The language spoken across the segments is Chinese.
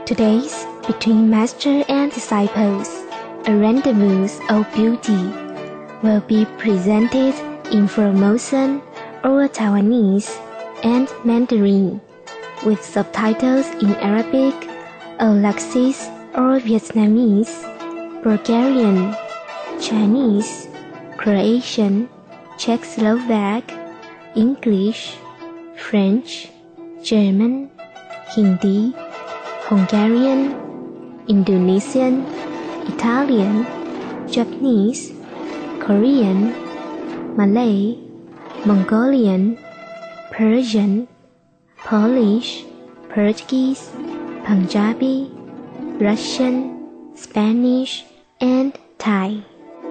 Today's Between Master and Disciples, a rendezvous of beauty, will be presented in Formosan or Taiwanese and Mandarin, with subtitles in Arabic, Alexis or Vietnamese, Bulgarian, Chinese, Croatian, Czechoslovak, English, French, German, Hindi, Hungarian, Indonesian, Italian, Japanese, Korean, Malay, Mongolian, Persian, Polish, Portuguese, Punjabi, Russian, Spanish, and Thai.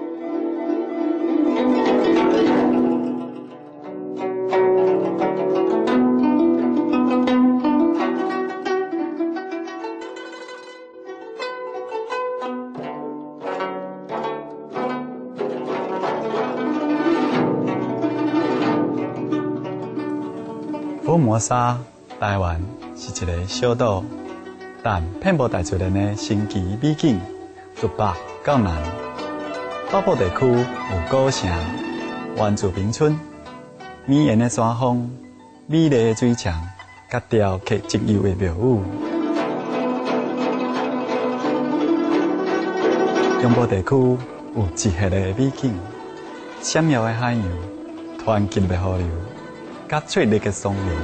福摩沙，台湾是一个小岛，但遍布大自然的神奇美景，由北到南。北部地区有古城、原住民村、绵延的山峰、美丽的水墙，甲雕刻精幽的庙宇。中部地区有一黑的美景，闪耀的海洋、湍急的河流。甲翠绿的松林，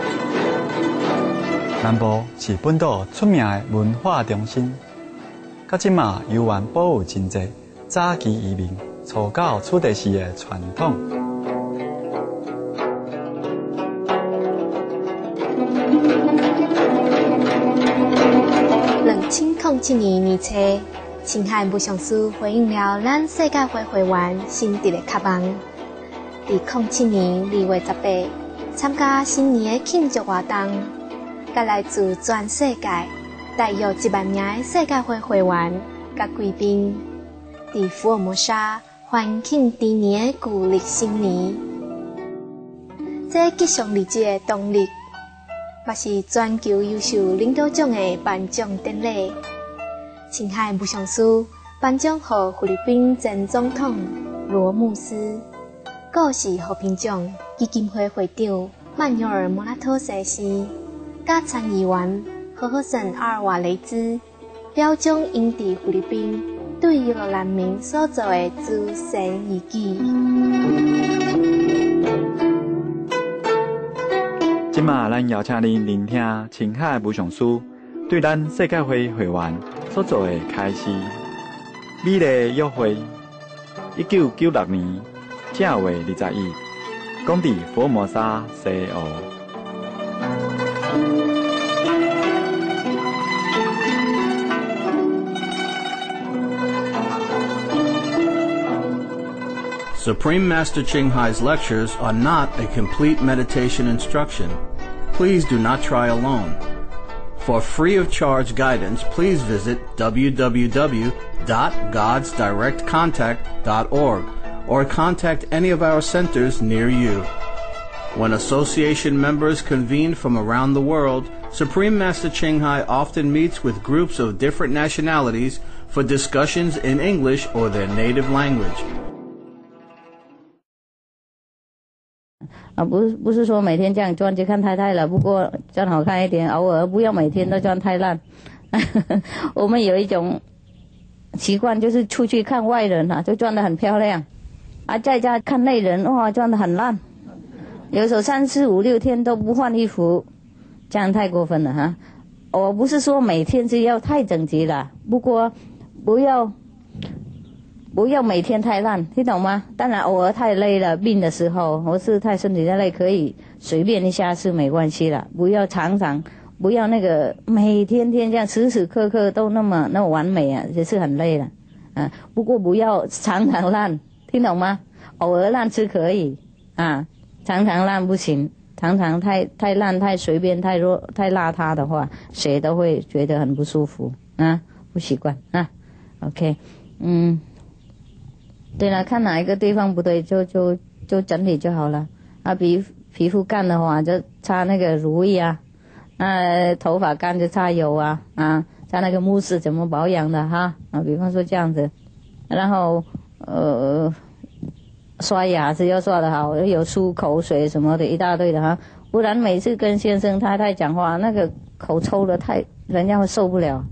南部是本岛出名的文化中心，甲即马游玩保有真济早期移民初到此地时的传统。 2007年年初，青海武上师回应了咱世界会会员心底的渴望。伫2007年2月18日，参加新年的庆祝活动，甲来自全世界大约1万名的世界会会员甲贵宾，伫福尔摩沙欢庆猪年的旧历新年。这吉祥日子的当日，也是全球优秀领导奖的颁奖典礼。青海武上师颁奖予菲律宾前总统罗姆斯。故事和平奖基金会会长曼尤尔·莫拉托西斯，甲参议员呵呵森·阿尔瓦雷兹表彰因伫菲律宾对于人民所做的诸善义举。 今嘛，咱邀请您聆听青海武上师对咱世界会会员所做的开示。美丽约会，1996年。正月21日，讲伫福尔摩沙西澳。 Supreme Master Ching Hai's lectures are not a complete meditation instruction. Please do not try alone. For free of charge guidance, please visit www.godsdirectcontact.org. or contact any of our centers near you. When association members convene from around the world, Supreme Master Ching Hai often meets with groups of different nationalities for discussions in English or their native language. 不是说每天这样转去看太太了，不过转好看一点，偶尔不要每天都转太烂。我们有一种习惯，就是出去看外人啊，就转得很漂亮。在家看内人，哇，转得很烂，有时候3、4、5、6天都不换衣服，这样太过分了哈。我不是说每天是要太整齐了，不过不要每天太烂，听懂吗？当然偶尔太累了，病的时候或是太身体太累，可以随便一下是没关系了，不要常常，不要那个每天这样时时刻刻都那么完美啊，也是很累了。不过不要常常烂。听懂吗？偶尔烂是可以啊，常常烂不行。常常太烂、太随便、太弱、太邋遢的话，谁都会觉得很不舒服啊，不习惯啊。OK，对了，看哪一个地方不对就整理就好了。皮肤干的话就擦那个乳液啊， 头发干就擦油啊，擦那个慕斯怎么保养的哈，比方说这样子，然后刷牙是要刷得好，有漱口水什么的一大堆的哈，不然每次跟先生太太讲话，那个口臭的人家会受不了。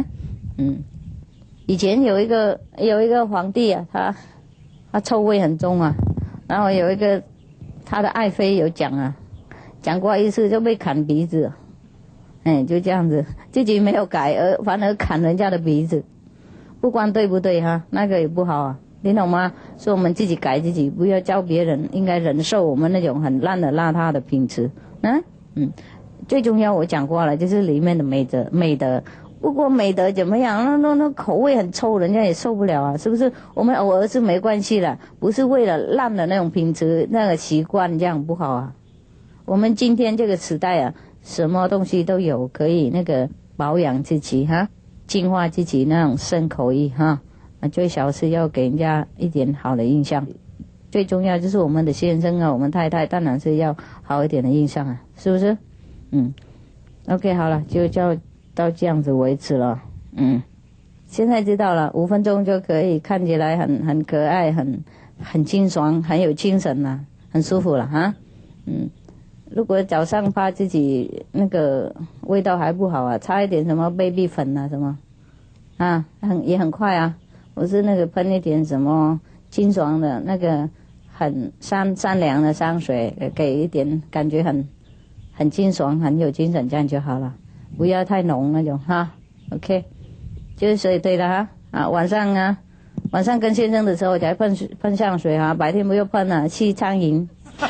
以前有一个皇帝啊，他臭味很重啊，然后有一个他的爱妃有讲过一次就被砍鼻子，就这样子，自己没有改，反而砍人家的鼻子，不管对不对哈，那个也不好啊，你懂吗？所以我们自己改自己，不要教别人，应该忍受我们那种很烂的邋遢的品质。最重要我讲过了，就是里面的美德。不过美德怎么样？那口味很臭，人家也受不了啊，是不是？我们偶尔是没关系的，不是为了烂的那种品质、那个习惯这样不好啊。我们今天这个时代啊，什么东西都有，可以那个保养自己哈，净化自己那种身口意哈。最小是要给人家一点好的印象，最重要就是我们的先生啊，我们太太当然是要好一点的印象啊，是不是？OK 好了，就到这样子为止了。现在知道了，5分钟就可以看起来很可爱，很清爽，很有精神了，很舒服了哈。如果早上怕自己那个味道还不好啊，擦一点什么 baby 粉啊什么也很快啊。我是那个喷一点什么清爽的那个很善良的香水，给一点感觉很清爽，很有精神，这样就好了，不要太浓那种哈。OK， 就是所以对了哈。晚上跟先生的时候才喷香水哈，白天不要喷了，去苍蝇。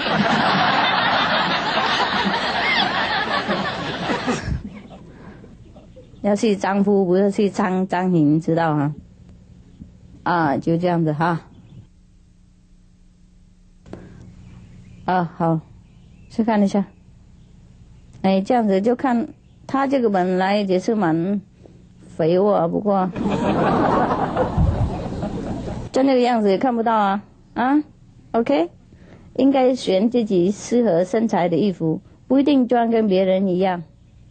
要去丈夫，不是去苍蝇，知道哈？就这样子哈。好，去看一下。这样子就看他这个本来也是蛮肥沃，不过就那个样子也看不到啊。OK， 应该选自己适合身材的衣服，不一定穿跟别人一样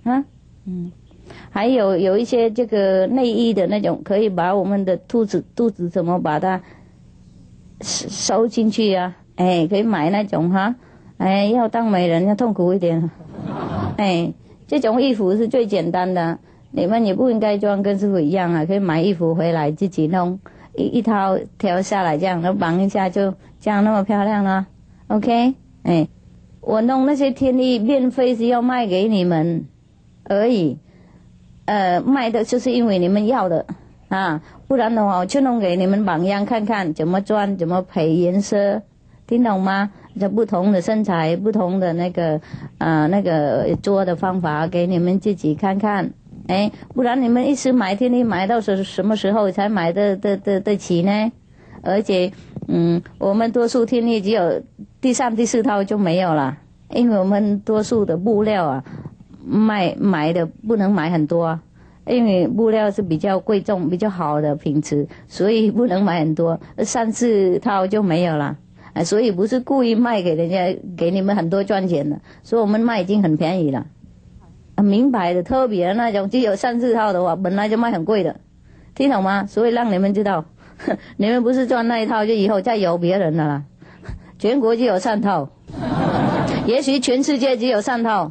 还有一些这个内衣的那种，可以把我们的肚子怎么把它收进去啊？可以买那种哈。要当美人要痛苦一点。这种衣服是最简单的，你们也不应该穿跟师傅一样啊，可以买衣服回来自己弄一套挑下来，这样然后绑一下就这样那么漂亮了。OK， 我弄那些天衣免费是要卖给你们而已。卖的就是因为你们要的不然的话我就弄给你们榜样看看怎么穿，怎么配颜色，听懂吗？这不同的身材，不同的那个做的方法给你们自己看看。不然你们一时买天衣买到什么时候才买得起呢？而且我们多数天衣只有第3、第4套就没有了，因为我们多数的布料买的不能买很多因为布料是比较贵重比较好的品质，所以不能买很多，3、4套就没有了。所以不是故意卖给人家给你们很多赚钱的，所以我们卖已经很便宜了。名牌的特别的那种只有3、4套的话本来就卖很贵的，听懂吗？所以让你们知道你们不是赚那一套就以后再有别人的了，全国只有3套也许全世界只有3套。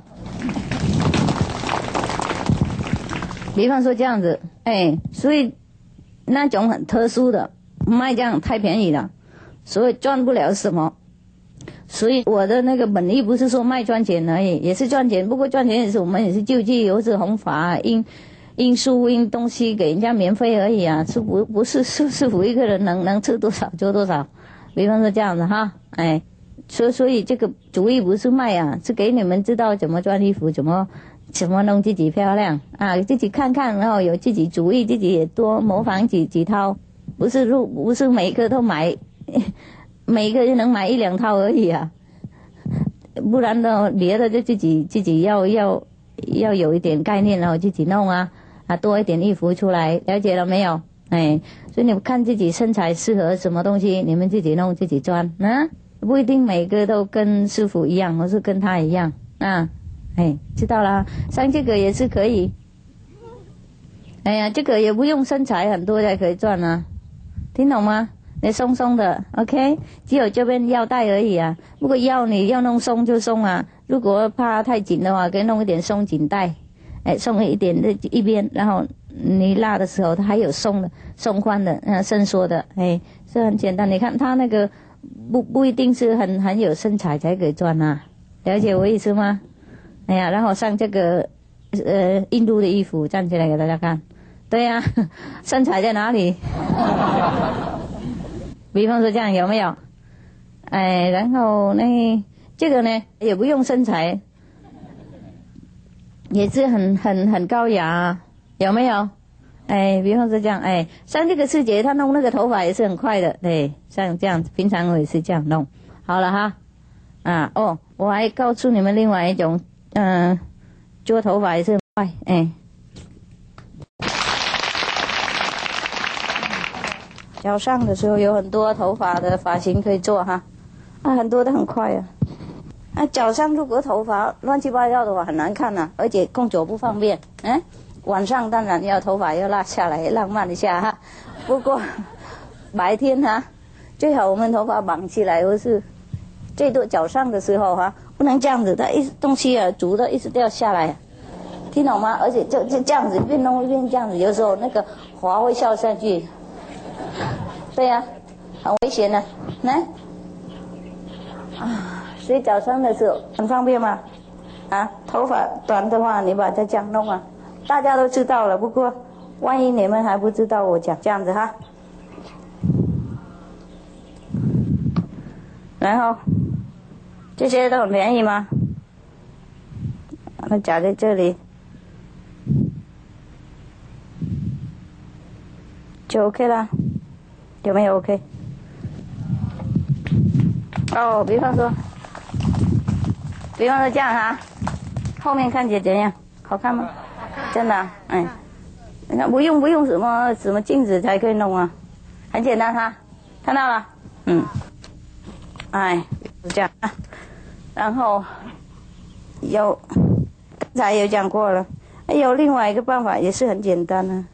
比方说这样子所以那种很特殊的卖这样太便宜了，所以赚不了什么。所以我的那个本意不是说卖赚钱而已，也是赚钱，不过赚钱也是我们也是救济或是弘法印书印东西给人家免费而已是不是师傅一个人能吃多少就多少。比方说这样子哈所以这个主意不是卖是给你们知道怎么穿衣服，怎么弄自己漂亮自己看看，然后有自己主意，自己也多模仿几套，不是每一个都买每一个就能买1、2套而已不然呢别的就自己要有一点概念，然后自己弄多一点衣服出来，了解了没有？所以你们看自己身材适合什么东西，你们自己弄自己穿不一定每个都跟师傅一样或是跟他一样哎，知道啦，上这个也是可以。哎呀，这个也不用身材很多才可以赚啊，听懂吗？你松松的 ，OK， 只有这边腰带而已啊。如果腰你要弄松就松啊，如果怕太紧的话，可以弄一点松紧带，哎，松一点的一边，然后你拉的时候它还有松的、松宽的、伸缩的，哎，是很简单。你看它那个不一定是很有身材才可以赚啊，了解我意思吗？哎呀，然后上这个印度的衣服站起来给大家看，对呀、身材在哪里？比方说这样有没有？哎，然后呢，这个呢也不用身材，也是很高雅，有没有？哎，比方说这样，哎，像这个师姐她弄那个头发也是很快的，对，像这样子，平常我也是这样弄。好了哈，啊哦，我还告诉你们另外一种，做头发也是很快，哎。脚上的时候有很多头发的发型可以做哈，啊，很多都很快啊。啊，脚上如果头发乱七八糟的话很难看呐、而且工作不方便。晚上当然要头发要拉下来，浪漫一下哈。不过白天哈，最好我们头发绑起来，或是最多脚上的时候哈，不能这样子，它东西啊煮的一直掉下来，听懂吗？而且就这样子一边弄一边这样子，有时候那个花会笑上去。对呀、很危险的，来啊！所以早上的时候很方便嘛，啊，头发短的话，你把它这样弄啊，大家都知道了。不过万一你们还不知道，我讲这样子哈。然后这些都很便宜吗？那夹在这里就 OK 了。有没有 OK？ 哦，比方说这样哈，后面看起来怎样？好看吗？真的、啊，哎，你看不用什么镜子才可以弄啊，很简单哈，看到了，哎，是这样啊。然后刚才有讲过了，还有另外一个办法也是很简单的，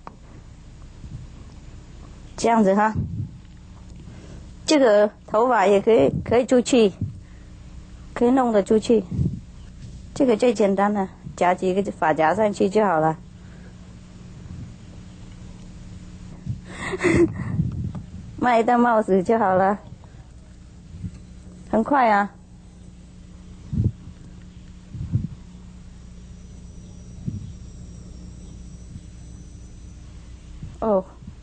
这样子哈。这个头发也可以出去，可以弄得出去。这个最简单了，夹几个发夹上去就好了。卖一戴帽子就好了，很快啊。哦。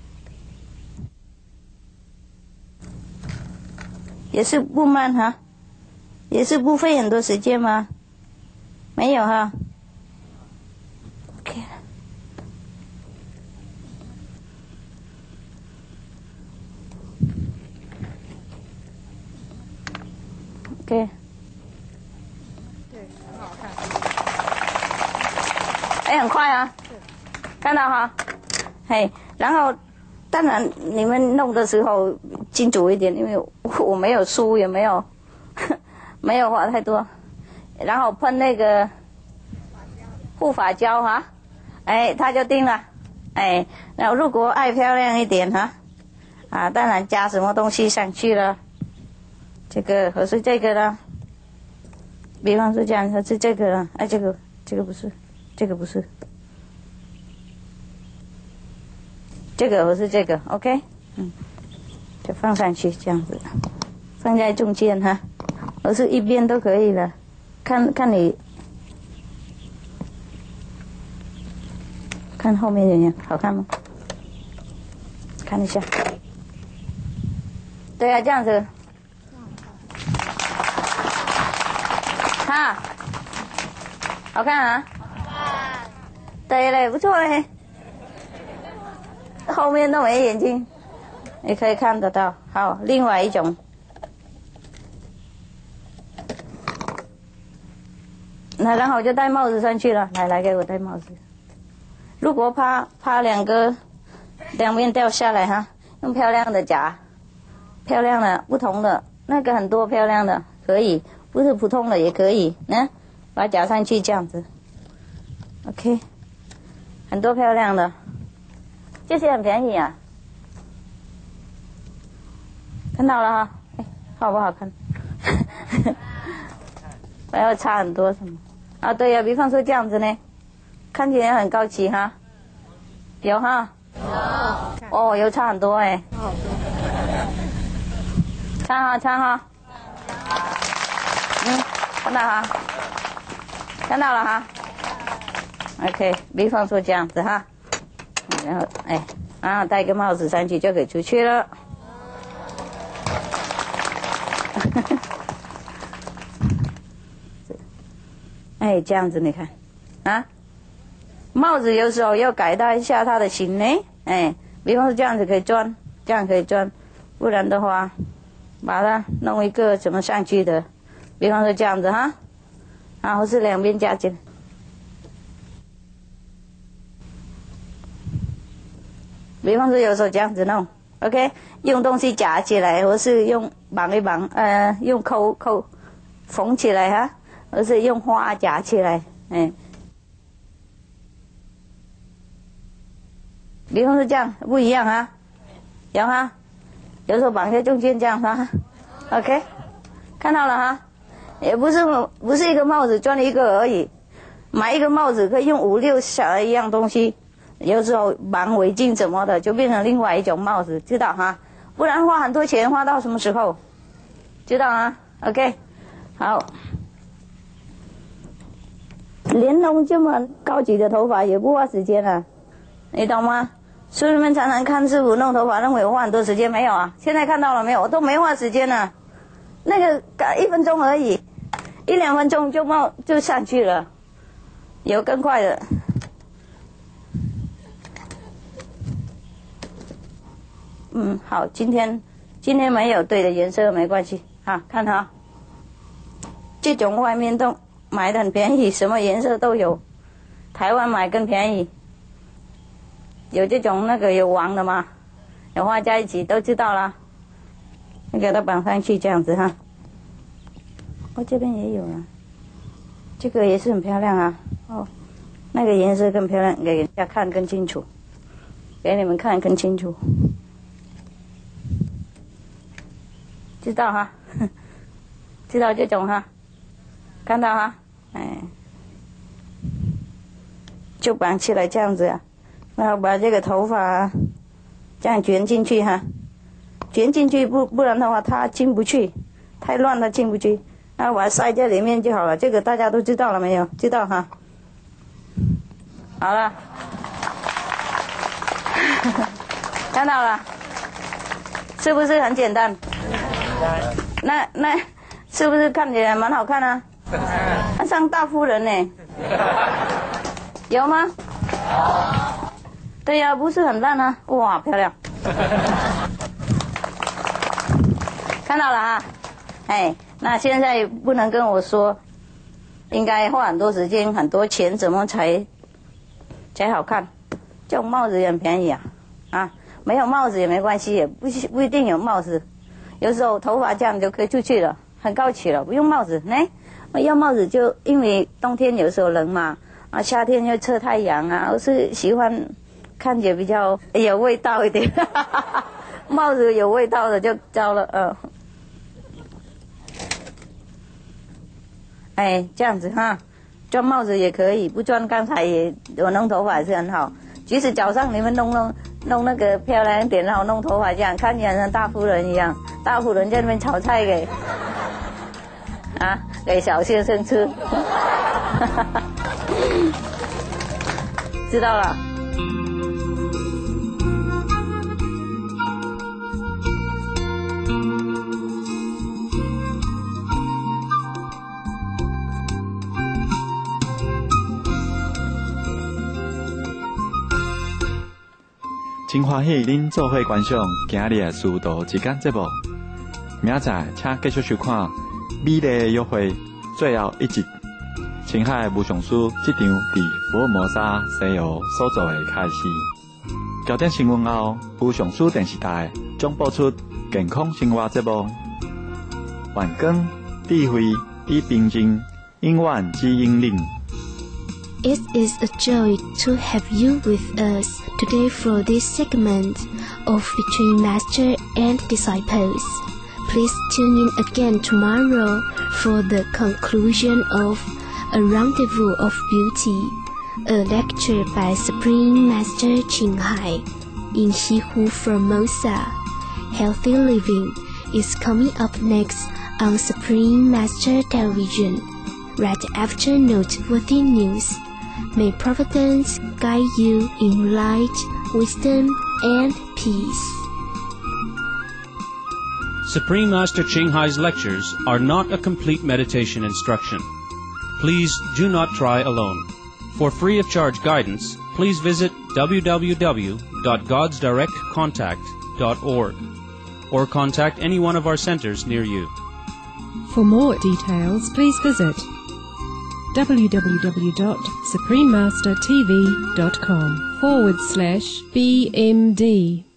也是不慢哈，也是不费很多时间吗？没有哈。OK。OK。对，很好看。哎，很快啊，看到哈，嘿，然后。当然，你们弄的时候精准一点，因为我没有梳，也没有画太多，然后喷那个护发胶哈，哎，它就定了，哎，然后如果爱漂亮一点哈，啊，当然加什么东西上去了，这个或是这个呢，比方说这样，或是这个呢，哎，这个不是，这个不是。这个或是这个 ，OK， 就放上去这样子，放在中间哈，或是一边都可以了，看你，看后面怎样，好看吗？看一下，对啊，这样子，哈，好看啊，对嘞，不错嘞。后面都没眼睛，你可以看得到。好，另外一种，那然后就戴帽子上去了。来，给我戴帽子。如果怕两边掉下来哈，用漂亮的夹，漂亮的不同的那个很多漂亮的可以，不是普通的也可以。 把它夹上去这样子 ，OK， 很多漂亮的，这些很便宜啊，看到了哈，哎，好不好看？还要差很多什么？啊，对呀、比方说这样子呢，看起来很高级哈，有哈，有，哦，有差很多哎，差哈，看到哈，看到了哈 ，OK， 比方说这样子哈，然后哎，戴个帽子上去就可以出去了。哎，这样子你看，啊，帽子有时候要改造一下它的型呢，哎，比方说这样子可以钻，这样可以钻，不然的话，把它弄一个怎么上去的，比方说这样子哈，然后是两边夹紧，比方说有时候这样子弄 ，OK， 用东西夹起来，或是用绑一绑，用扣缝起来哈。而是用花夹起来，哎，比方说这样不一样啊，有哈，有时候绑在中间这样哈 ，OK， 看到了哈，也不是一个帽子钻一个而已，买一个帽子可以用5、6小一样东西，有时候绑围巾什么的就变成另外一种帽子，知道哈？不然花很多钱花到什么时候？知道啊 ？OK， 好。连弄这么高级的头发也不花时间啊，你懂吗？所以你们常常看师傅弄头发，认为我花很多时间，没有啊？现在看到了没有？我都没花时间啊，那个1分钟而已，1、2分钟就上去了，有更快的。好，今天没有对的颜色没关系，好看哈，这种外面都买的很便宜，什么颜色都有，台湾买更便宜。有这种那个有黄的吗？有花在一起都知道啦。你给它绑上去这样子哈。我这边也有啊，这个也是很漂亮啊。哦，那个颜色更漂亮，给人家看更清楚，给你们看更清楚，知道哈？知道这种哈？看到哈？哎，就绑起来这样子啊，然后把这个头发这样卷进去哈，卷进去不然的话它进不去，太乱了进不去，然后把它塞在里面就好了。这个大家都知道了没有？知道哈？好了，看到了，是不是很简单？那是不是看起来蛮好看啊？像大夫人呢，有吗？对呀，不是很烂啊，哇，漂亮！看到了啊，哎，那现在不能跟我说，应该花很多时间、很多钱，怎么才好看？这种帽子也很便宜啊，没有帽子也没关系，也不一定有帽子，有时候头发这样就可以出去了，很高级了，不用帽子，要帽子就因为冬天有时候冷嘛，夏天又遮太阳啊，我是喜欢看起来比较有味道一点，帽子有味道的就糟了，哎，这样子哈，装帽子也可以，不装刚才我弄头发也是很好，即使早上你们弄那个漂亮一点，然后弄头发这样，看起来像大夫人一样，大夫人在那边炒菜给小先生吃，知道了。 真欢喜恁做伙观赏今日的师徒之间节目，明仔请继续收看美丽的约会最后一集。青海无上师这场伫福尔摩沙西游所做的开始。焦点新闻后，无上师电视台将播出健康生活节目。晚光、智慧与平静， 永遠之引領。 It is a joy to have you with us today for this segment of Between Master and Disciples. Please tune in again tomorrow for the conclusion of A Rendezvous of Beauty, a lecture by Supreme Master Ching Hai in Shihu, Formosa. Healthy Living is coming up next on Supreme Master Television, right after noteworthy news. May Providence guide you in light, wisdom, and peace. Supreme Master Ching Hai's lectures are not a complete meditation instruction. Please do not try alone. For free of charge guidance, please visit www.godsdirectcontact.org or contact any one of our centers near you. For more details, please visit www.suprememastertv.com/BMD.